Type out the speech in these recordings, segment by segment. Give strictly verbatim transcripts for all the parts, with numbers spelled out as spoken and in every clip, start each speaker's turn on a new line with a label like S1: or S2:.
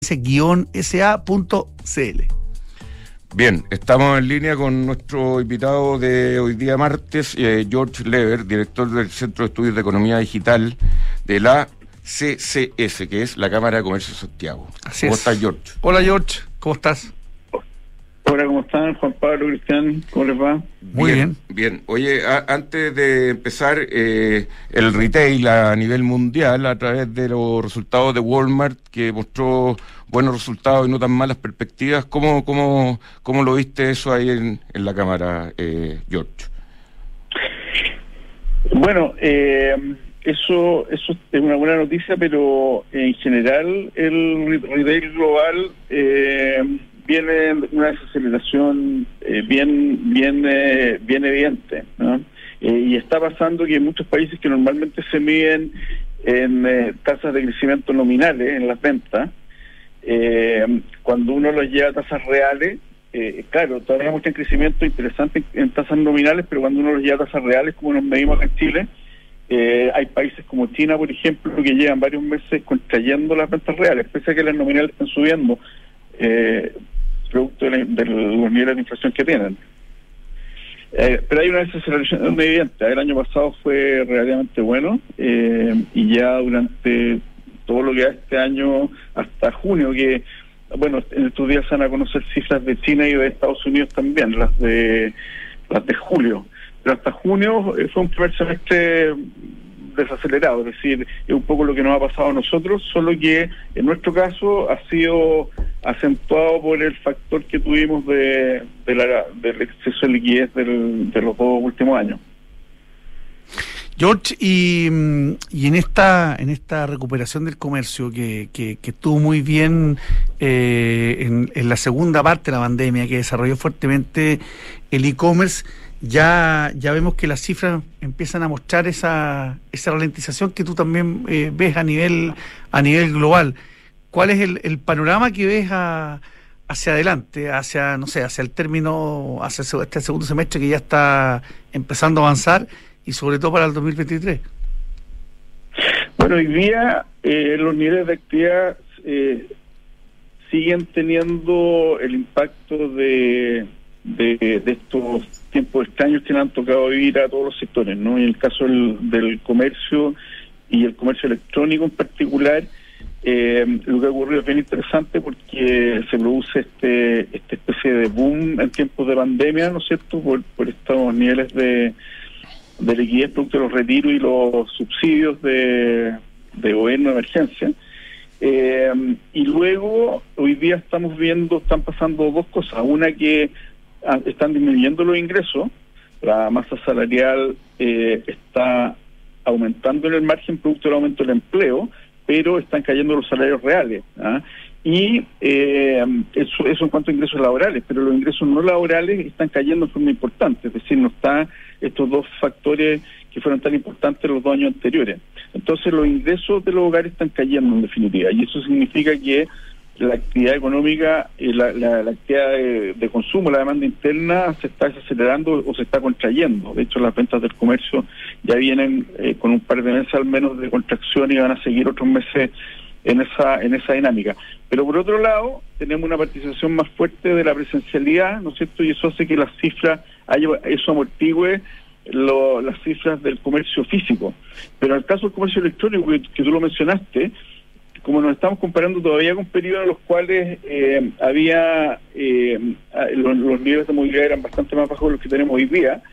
S1: guión s a punto c l.
S2: Bien, estamos en línea con nuestro invitado de hoy día martes, eh, George Lever, director del Centro de Estudios de Economía Digital de la C C S, que es la Cámara de Comercio de Santiago.
S1: Así
S2: ¿Cómo
S1: es.
S2: estás, George?
S1: Hola, George, ¿cómo estás?
S3: Hola, ¿cómo están? Juan Pablo, Cristian, ¿cómo les va?
S1: Muy bien.
S2: Bien, bien. Oye, a, antes de empezar, eh, el retail a nivel mundial, a través de los resultados de Walmart, que mostró buenos resultados y no tan malas perspectivas, ¿cómo, cómo, cómo lo viste eso ahí en, en la Cámara, eh, George?
S3: Bueno, eh, eso, eso es una buena noticia, pero en general el retail global eh, viene una desaceleración eh, bien bien eh, bien evidente, ¿no? Eh, y está pasando que en muchos países que normalmente se miden en eh, tasas de crecimiento nominales en las ventas, eh, cuando uno los lleva a tasas reales, eh, claro, todavía muestran crecimiento interesante en, en tasas nominales, pero cuando uno los lleva a tasas reales, como nos medimos acá en Chile, eh, hay países como China, por ejemplo, que llevan varios meses contrayendo las ventas reales, pese a que las nominales están subiendo, eh, producto de, la, de los niveles de inflación que tienen. Eh, pero hay una desaceleración evidente. El año pasado fue relativamente bueno, eh, y ya durante todo lo que va este año, hasta junio, que, bueno, en estos días se van a conocer cifras de China y de Estados Unidos también, las de las de julio. Pero hasta junio eh, fue un primer semestre desacelerado, es decir, es un poco lo que nos ha pasado a nosotros, solo que en nuestro caso ha sido acentuado por el factor que tuvimos de, de la, del exceso de liquidez del, de los dos últimos años.
S1: George, y, y en esta en esta recuperación del comercio que, que, que estuvo muy bien eh, en, en la segunda parte de la pandemia, que desarrolló fuertemente el e-commerce, ya ya vemos que las cifras empiezan a mostrar esa esa ralentización que tú también eh, ves a nivel a nivel global. ¿Cuál es el, el panorama que ves a, hacia adelante, hacia no sé, hacia el término, hacia este segundo semestre que ya está empezando a avanzar, y sobre todo para el dos mil veintitrés?
S3: Bueno, hoy día eh, los niveles de actividad eh, siguen teniendo el impacto de, de, de estos tiempos extraños que nos han tocado vivir a todos los sectores, ¿no? En el caso del, del comercio y el comercio electrónico en particular, eh, lo que ha ocurrido es bien interesante porque se produce este esta especie de boom en tiempos de pandemia, ¿no es cierto?, por, por estos niveles de de liquidez producto de los retiros y los subsidios de, de gobierno de emergencia. Eh, y luego, hoy día estamos viendo, están pasando dos cosas. Una, que ah, están disminuyendo los ingresos, la masa salarial eh, está aumentando en el margen producto del aumento del empleo, pero están cayendo los salarios reales, ¿ah? Y eh, eso, eso en cuanto a ingresos laborales, pero los ingresos no laborales están cayendo de forma importante, es decir, no están estos dos factores que fueron tan importantes los dos años anteriores. Entonces los ingresos de los hogares están cayendo en definitiva, y eso significa que la actividad económica, eh, la, la, la actividad de, de consumo, la demanda interna se está desacelerando o se está contrayendo. De hecho, las ventas del comercio ya vienen eh, con un par de meses al menos de contracción y van a seguir otros meses en esa en esa dinámica. Pero por otro lado, tenemos una participación más fuerte de la presencialidad, ¿no es cierto? Y eso hace que las cifras, haya, eso amortigüe lo, las cifras del comercio físico. Pero en el caso del comercio electrónico, que, que tú lo mencionaste, como nos estamos comparando todavía con periodos en los cuales eh, había eh, los, los niveles de movilidad eran bastante más bajos de los que tenemos hoy día,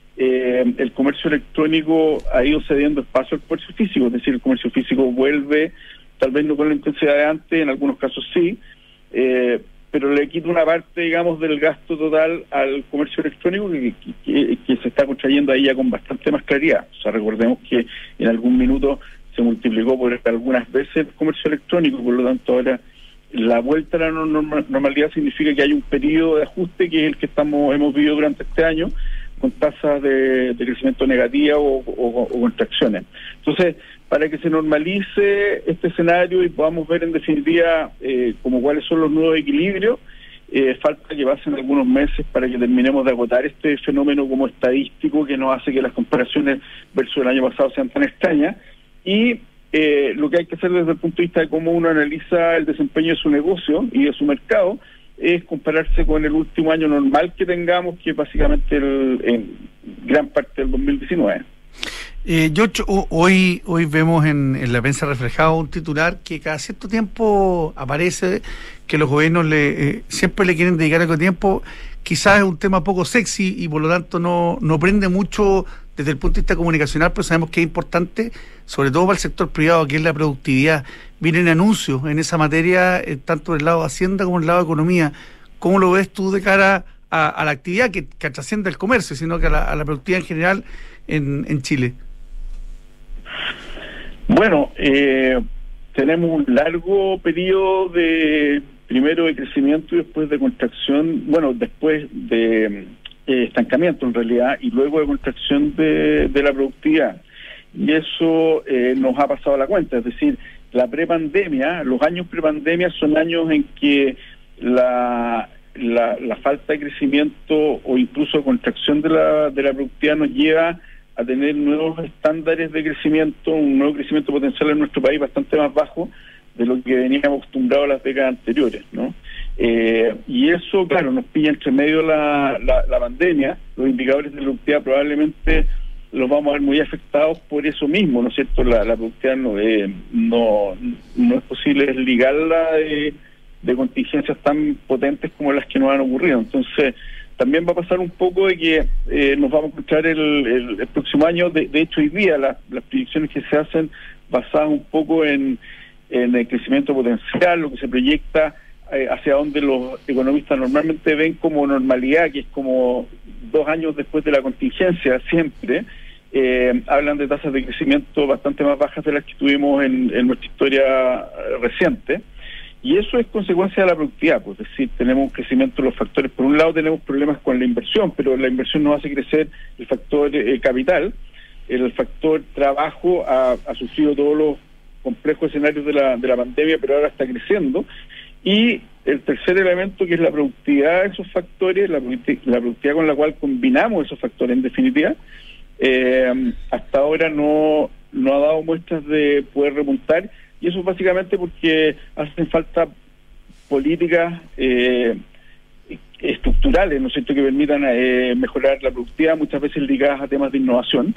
S3: eh, el comercio electrónico ha ido cediendo espacio al comercio físico, es decir, el comercio físico vuelve, tal vez no con la intensidad de antes, en algunos casos sí, eh, pero le quita una parte, digamos, del gasto total al comercio electrónico que, que, que se está contrayendo ahí ya con bastante más claridad. O sea, recordemos que en algún minuto se multiplicó por algunas veces el comercio electrónico, por lo tanto ahora la vuelta a la normal, normalidad significa que hay un periodo de ajuste que es el que estamos hemos vivido durante este año, con tasas de, de crecimiento negativa o, o, o contracciones. Entonces, para que se normalice este escenario y podamos ver en definitiva eh, como cuáles son los nuevos equilibrios, eh, falta que pasen algunos meses para que terminemos de agotar este fenómeno como estadístico que nos hace que las comparaciones versus el año pasado sean tan extrañas, y eh, lo que hay que hacer desde el punto de vista de cómo uno analiza el desempeño de su negocio y de su mercado es compararse con el último año normal que tengamos, que es básicamente el, en gran parte del dos mil diecinueve.
S1: Eh, George, hoy hoy vemos en, en la prensa reflejado un titular que cada cierto tiempo aparece, que los gobiernos le eh, siempre le quieren dedicar algo de tiempo. Quizás es un tema poco sexy y por lo tanto no, no prende mucho desde el punto de vista comunicacional, pero sabemos que es importante, sobre todo para el sector privado, que es la productividad. Vienen anuncios en esa materia, eh, tanto del lado de Hacienda como del lado de Economía. ¿Cómo lo ves tú de cara a, a la actividad que, que trasciende el comercio, sino que a la, a la productividad en general en, en Chile?
S3: Bueno, eh, tenemos un largo periodo de, primero de crecimiento y después de contracción, bueno, después de eh, estancamiento en realidad, y luego de contracción de, de la productividad. Y eso eh, nos ha pasado a la cuenta, es decir, la prepandemia, los años prepandemia son años en que la, la, la falta de crecimiento o incluso contracción de la, de la productividad nos lleva a tener nuevos estándares de crecimiento, un nuevo crecimiento potencial en nuestro país bastante más bajo de lo que veníamos acostumbrados las décadas anteriores, ¿no? Eh, y eso, claro, nos pilla entre medio la, la, la pandemia. Los indicadores de productividad probablemente los vamos a ver muy afectados por eso mismo, ¿no es cierto? La, la productividad no, eh, no, no es posible desligarla de, de contingencias tan potentes como las que nos han ocurrido. Entonces, también va a pasar un poco de que eh, nos vamos a encontrar el, el, el próximo año, de, de hecho hoy día la, las predicciones que se hacen basadas un poco en, en el crecimiento potencial, lo que se proyecta eh, hacia donde los economistas normalmente ven como normalidad, que es como dos años después de la contingencia siempre, eh, hablan de tasas de crecimiento bastante más bajas de las que tuvimos en, en nuestra historia reciente. Y eso es consecuencia de la productividad, pues, es decir, tenemos un crecimiento de los factores. Por un lado tenemos problemas con la inversión, pero la inversión nos hace crecer el factor eh, capital, el factor trabajo ha, ha sufrido todos los complejos escenarios de la, de la pandemia, pero ahora está creciendo. Y el tercer elemento, que es la productividad de esos factores, la, la productividad con la cual combinamos esos factores en definitiva, eh, hasta ahora no, no ha dado muestras de poder remontar. Y eso es básicamente porque hacen falta políticas eh, estructurales, ¿no es cierto?, que permitan eh, mejorar la productividad, muchas veces ligadas a temas de innovación.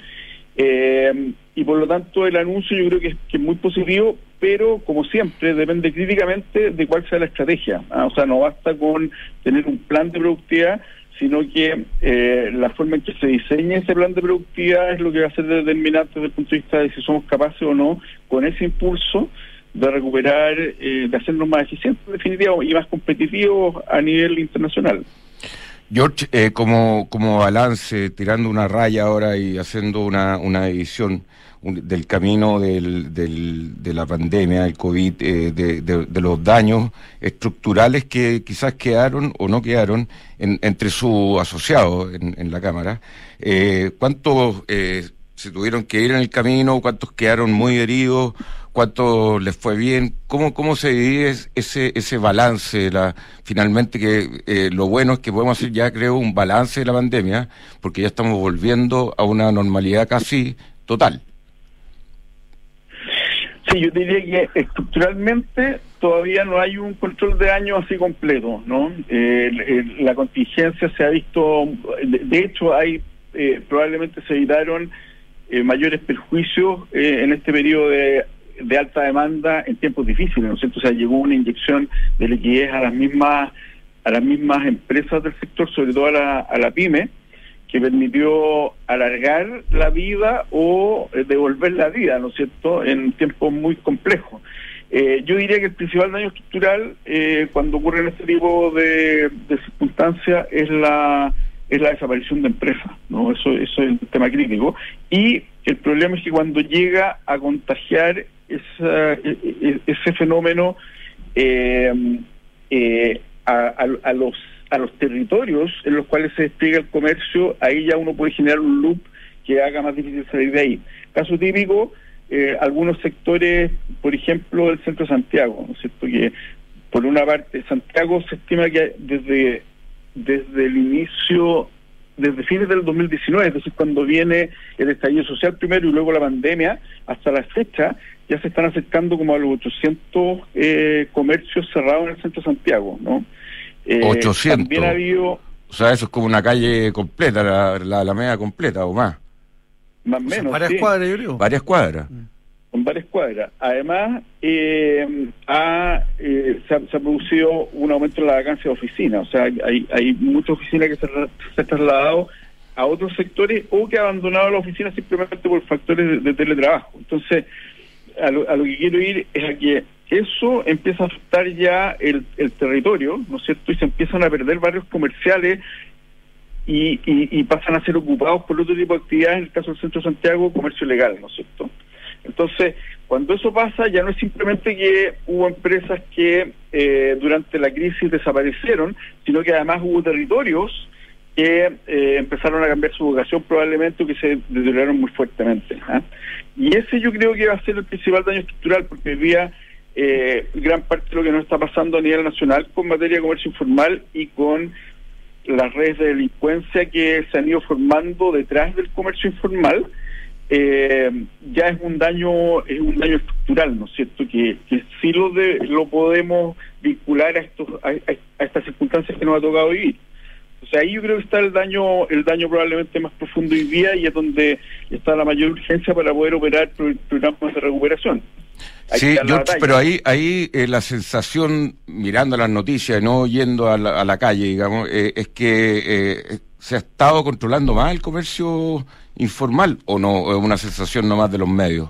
S3: Eh, y por lo tanto el anuncio yo creo que es, que es muy positivo, pero como siempre depende críticamente de cuál sea la estrategia. ¿ah? O sea, no basta con tener un plan de productividad, sino que eh, la forma en que se diseñe ese plan de productividad es lo que va a ser determinante desde el punto de vista de si somos capaces o no, con ese impulso, de recuperar, eh, de hacernos más eficientes, en definitiva, y más competitivos a nivel internacional.
S2: George, eh, como, como balance, tirando una raya ahora y haciendo una, una edición un, del camino del, del, de la pandemia, el COVID, eh, de, de, de los daños estructurales que quizás quedaron o no quedaron en, entre sus asociados en, en la Cámara, eh, ¿cuántos eh, se tuvieron que ir en el camino? ¿Cuántos quedaron muy heridos? ¿Cuánto les fue bien? ¿Cómo cómo se divide ese ese balance? La, finalmente que eh, lo bueno es que podemos hacer ya, creo, un balance de la pandemia, porque ya estamos volviendo a una normalidad casi total.
S3: Sí, yo diría que estructuralmente todavía no hay un control de daño así completo, ¿no? Eh, el, la contingencia se ha visto, de, de hecho hay, eh, probablemente se evitaron eh, mayores perjuicios eh, en este periodo de de alta demanda en tiempos difíciles, ¿no es cierto? O sea, llegó una inyección de liquidez a las mismas a las mismas empresas del sector, sobre todo a la, a la pyme, que permitió alargar la vida o eh, devolver la vida, ¿no es cierto?, en tiempos muy complejos. Eh, yo diría que el principal daño estructural eh, cuando ocurre en este tipo de, de circunstancias es la es la desaparición de empresas, ¿no? Eso, eso es el tema crítico. Y el problema es que cuando llega a contagiar esa, ese fenómeno eh, eh, a, a, a los a los territorios en los cuales se despliega el comercio, ahí ya uno puede generar un loop que haga más difícil salir de ahí. Caso típico, eh, algunos sectores, por ejemplo, el centro de Santiago, ¿no es cierto?, que por una parte Santiago se estima que desde desde el inicio, desde fines del dos mil diecinueve, es decir, cuando viene el estallido social primero y luego la pandemia, hasta la fecha, ya se están acercando como a los ochocientos eh, comercios cerrados en el centro de Santiago, ¿no?
S2: Eh, ochocientos.
S3: También ha habido...
S2: O sea, eso es como una calle completa, la, la Alameda completa o más.
S3: Más o menos,
S1: o sea, varias
S3: sí.
S1: cuadras, yo creo.
S2: Varias cuadras.
S3: Con varias cuadras. Además, eh, ha, eh, se, ha, se ha producido un aumento en la vacancia de oficinas. O sea, hay, hay muchas oficinas que se, se han trasladado a otros sectores o que han abandonado la oficina simplemente por factores de, de teletrabajo. Entonces, a lo, a lo que quiero ir es a que eso empieza a afectar ya el, el territorio, ¿no es cierto? Y se empiezan a perder barrios comerciales y, y, y pasan a ser ocupados por otro tipo de actividades, en el caso del Centro de Santiago, comercio legal, ¿no es cierto? Entonces, cuando eso pasa, ya no es simplemente que hubo empresas que eh, durante la crisis desaparecieron, sino que además hubo territorios que eh, empezaron a cambiar su vocación probablemente o que se deterioraron muy fuertemente, ¿eh? Y ese yo creo que va a ser el principal daño estructural, porque hoy día eh, gran parte de lo que nos está pasando a nivel nacional con materia de comercio informal y con las redes de delincuencia que se han ido formando detrás del comercio informal, eh, ya es un daño es un daño estructural, ¿no es cierto? Que, que sí lo de, lo podemos vincular a estos a, a estas circunstancias que nos ha tocado vivir. O sea, ahí yo creo que está el daño el daño probablemente más profundo hoy día, y es donde está la mayor urgencia para poder operar pro, programas de recuperación. Hay
S2: sí, yo, pero ahí ahí eh, la sensación, mirando las noticias, no yendo a la, a la calle, digamos, eh, es que eh, se ha estado controlando más el comercio informal, ¿o no? ¿Es una sensación nomás de los medios?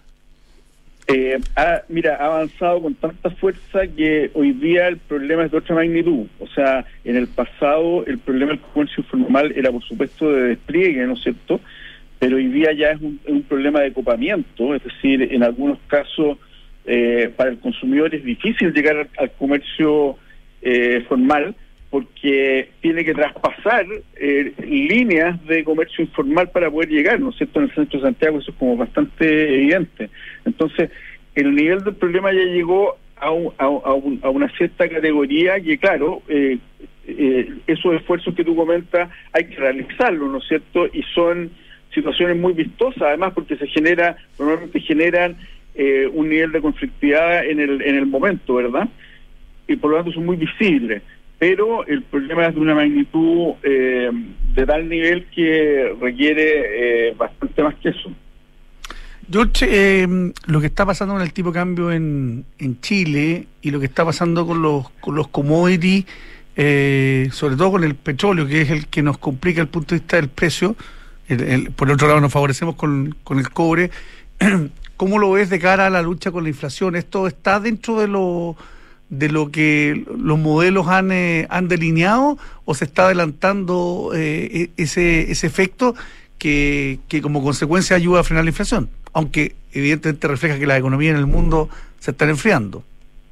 S3: Eh, ha, mira, ha avanzado con tanta fuerza que hoy día el problema es de otra magnitud. O sea, en el pasado el problema del comercio informal era, por supuesto, de despliegue, ¿no es cierto? Pero hoy día ya es un, es un problema de copamiento, es decir, en algunos casos eh, para el consumidor es difícil llegar al, al comercio eh, formal, porque tiene que traspasar eh, líneas de comercio informal para poder llegar, ¿no es cierto? En el centro de Santiago eso es como bastante evidente. Entonces, el nivel del problema ya llegó a, un, a, a, un, a una cierta categoría que, claro, eh, eh, esos esfuerzos que tú comentas hay que realizarlos, ¿no es cierto? Y son situaciones muy vistosas, además, porque se genera, normalmente generan eh, un nivel de conflictividad en el, en el momento, ¿verdad? Y por lo tanto son muy visibles. Pero el problema es de una magnitud eh, de tal nivel que requiere eh, bastante más que eso.
S1: George, eh, lo que está pasando con el tipo de cambio en, en Chile y lo que está pasando con los con los commodities, eh, sobre todo con el petróleo, que es el que nos complica el punto de vista del precio, el, el, por el otro lado nos favorecemos con, con el cobre. ¿Cómo lo ves de cara a la lucha con la inflación? ¿Esto está dentro de lo de lo que los modelos han eh, han delineado, o se está adelantando eh, ese ese efecto que, que como consecuencia ayuda a frenar la inflación, aunque evidentemente refleja que las economías en el mundo se están enfriando?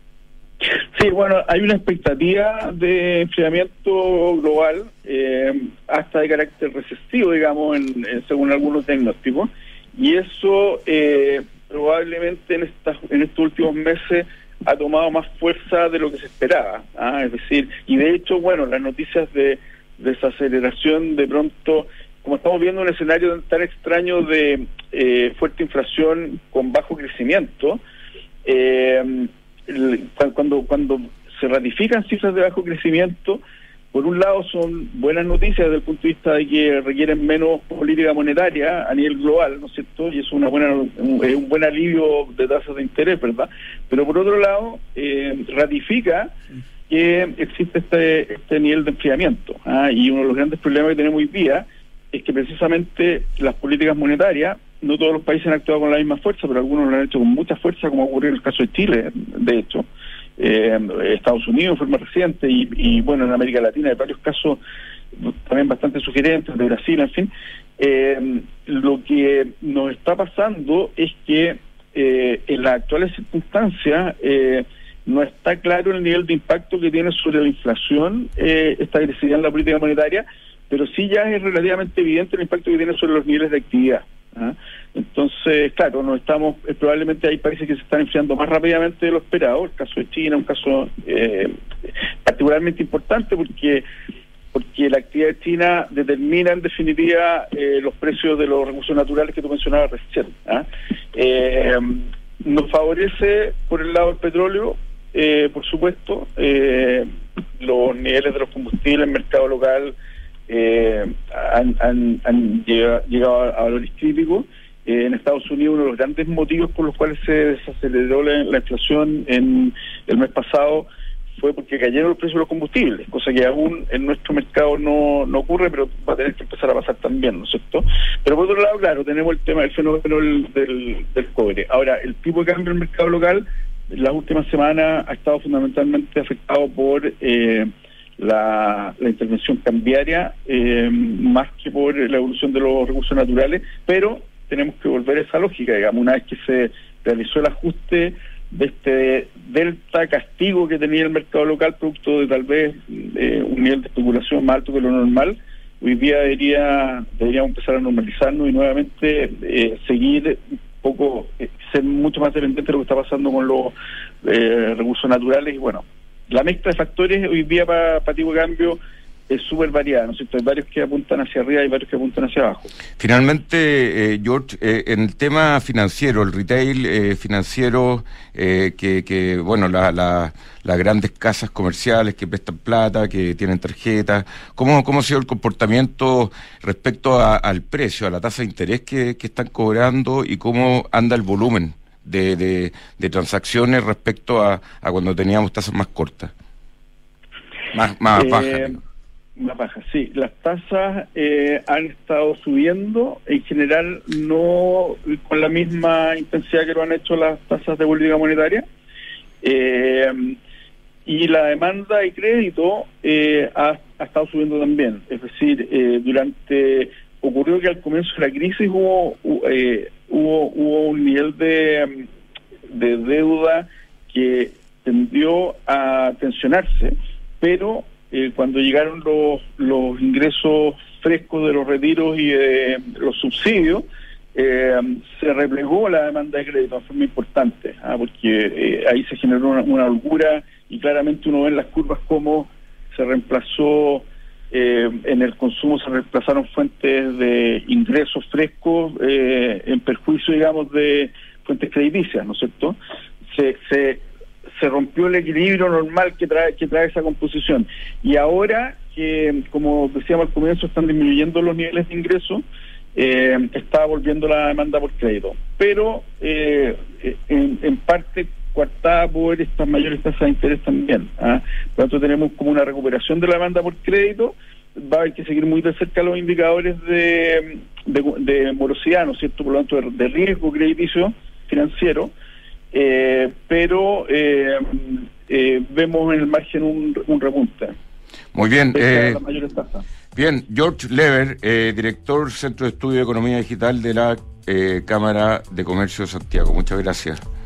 S3: Sí, bueno, hay una expectativa de enfriamiento global, eh, hasta de carácter recesivo, digamos, en, en, según algunos diagnósticos, y eso eh, probablemente en estas en estos últimos meses ha tomado más fuerza de lo que se esperaba, ¿ah? Es decir, y de hecho, bueno, las noticias de desaceleración de pronto, como estamos viendo un escenario tan extraño de eh, fuerte inflación con bajo crecimiento, eh, el, cuando cuando se ratifican cifras de bajo crecimiento, por un lado son buenas noticias desde el punto de vista de que requieren menos política monetaria a nivel global, ¿no es cierto? Y es una buena un, un buen alivio de tasas de interés, ¿verdad? Pero por otro lado, eh, ratifica que existe este este nivel de enfriamiento, ¿ah? Y uno de los grandes problemas que tenemos hoy día es que precisamente las políticas monetarias, no todos los países han actuado con la misma fuerza, pero algunos lo han hecho con mucha fuerza, como ocurrió en el caso de Chile, de hecho. Eh, Estados Unidos fue más reciente, y, y bueno, en América Latina hay varios casos también bastante sugerentes, de Brasil, en fin. Eh, lo que nos está pasando es que eh, en las actuales circunstancias eh, no está claro el nivel de impacto que tiene sobre la inflación eh, esta agresividad en la política monetaria, pero sí ya es relativamente evidente el impacto que tiene sobre los niveles de actividad. ¿Ah? Entonces, claro, no estamos eh, probablemente hay países que se están enfriando más rápidamente de lo esperado. El caso de China, un caso eh, particularmente importante porque porque la actividad de China determina en definitiva eh, los precios de los recursos naturales que tú mencionabas recién. ¿Ah? Eh, nos favorece por el lado del petróleo, eh, por supuesto, eh, los niveles de los combustibles en el mercado local eh, han, han, han llegado, llegado a valores críticos. Eh, en Estados Unidos, uno de los grandes motivos por los cuales se desaceleró la, la inflación en el mes pasado fue porque cayeron los precios de los combustibles, cosa que aún en nuestro mercado no, no ocurre, pero va a tener que empezar a pasar también, ¿no es cierto? Pero por otro lado, claro, tenemos el tema del fenómeno del, del, del cobre. Ahora, el tipo de cambio en el mercado local, en las últimas semanas ha estado fundamentalmente afectado por eh, la, la intervención cambiaria, eh, más que por la evolución de los recursos naturales, pero tenemos que volver a esa lógica, digamos, una vez que se realizó el ajuste de este delta castigo que tenía el mercado local, producto de tal vez eh, un nivel de especulación más alto que lo normal. Hoy día debería deberíamos empezar a normalizarnos y nuevamente eh, seguir un poco, eh, ser mucho más dependientes de lo que está pasando con los eh, recursos naturales. Y bueno, la mezcla de factores hoy día para pa tipo de cambio es súper variada, ¿no es cierto? Hay varios que apuntan hacia arriba y varios que apuntan hacia abajo.
S2: Finalmente, eh, George, eh, en el tema financiero, el retail eh, financiero, eh, que, que, bueno, la, la, las grandes casas comerciales que prestan plata, que tienen tarjetas, ¿cómo, cómo ha sido el comportamiento respecto a, al precio, a la tasa de interés que, que están cobrando y cómo anda el volumen de, de, de transacciones respecto a, a cuando teníamos tasas más cortas? Más, más
S3: eh,
S2: bajas.
S3: Más bajas, sí. Las tasas eh, han estado subiendo, en general no con la misma intensidad que lo han hecho las tasas de política monetaria. Eh, y la demanda de crédito eh, ha, ha estado subiendo también. Es decir, eh, durante ocurrió que al comienzo de la crisis hubo eh, hubo, hubo un nivel de, de deuda que tendió a tensionarse, pero Eh, cuando llegaron los, los ingresos frescos de los retiros y de los subsidios, eh, se replegó la demanda de crédito de forma importante, ¿ah? porque eh, ahí se generó una, una holgura y claramente uno ve en las curvas cómo se reemplazó, eh, en el consumo se reemplazaron fuentes de ingresos frescos eh, en perjuicio, digamos, de fuentes crediticias, ¿no es cierto? Se... se se rompió el equilibrio normal que trae que trae esa composición. Y ahora que, como decíamos al comienzo, están disminuyendo los niveles de ingresos, eh, está volviendo la demanda por crédito. Pero eh, en, en parte coartada por estas mayores tasas de interés también. ¿ah? Por lo tanto, tenemos como una recuperación de la demanda por crédito. Va a haber que seguir muy de cerca los indicadores de, de, de morosidad, ¿no es cierto? Por lo tanto, de, de riesgo crediticio financiero. Eh, pero eh, eh, vemos en el margen un, un repunte.
S2: Muy bien. Eh,
S3: las mayores tasas.
S2: Bien, George Lever, eh, director Centro de Estudio de Economía Digital de la eh, Cámara de Comercio de Santiago. Muchas gracias.